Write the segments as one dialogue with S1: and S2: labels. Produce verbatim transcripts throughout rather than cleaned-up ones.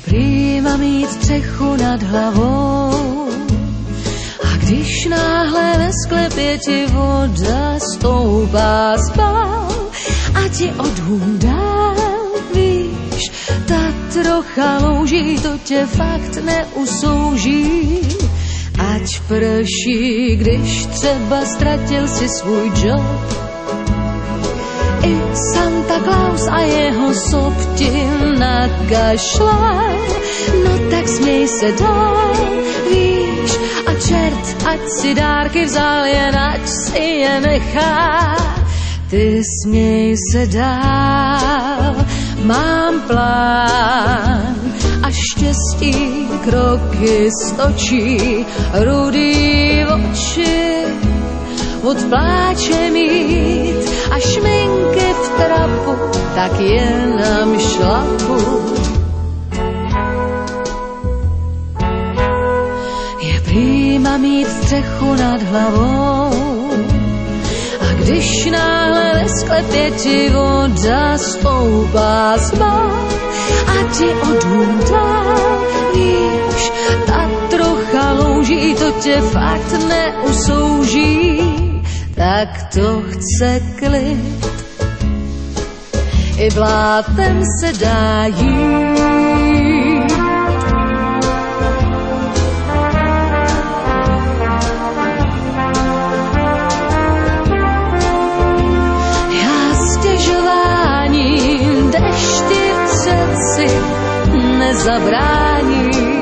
S1: prý mám mít střechu nad hlavou. A když náhle ve sklepě ti voda stoupá spál a ti odhům dál, víš, ta trocha louží, to tě fakt neusouží. Ať prší, když třeba ztratil si svůj job. I Santa Claus a jeho sob ti nakašlaj, no tak směj se dál, víš, a čert, ať si dárky vzal, jen ať si je nechá. Ty směj se dál, mám plán a štěstí kroky stočí, rudý oči od pláče mít a šminky v trapu, tak jenom šlapu. Je prý mám mít střechu nad hlavou a když náhle ve sklepě ti voda stoupá spál a ti odhům dál, víš, ta trocha louží, to tě fakt neusouží. Tak to chce klid, i blátem se dá jít. Já stěžováním dešti přeci nezabráním.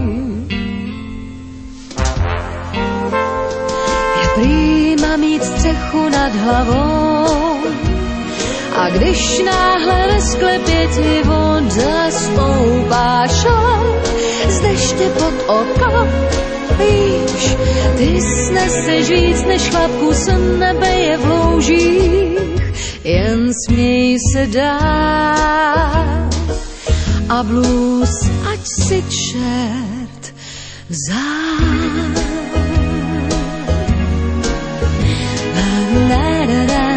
S1: Mít střechu nad hlavou a když náhle ve sklepě ti voda stoupá šal z deště pod oko, víš, ty sneseš víc než chlapku z nebe je v loužích, jen směj se dál a blues ať si čert vzal. La, la, la.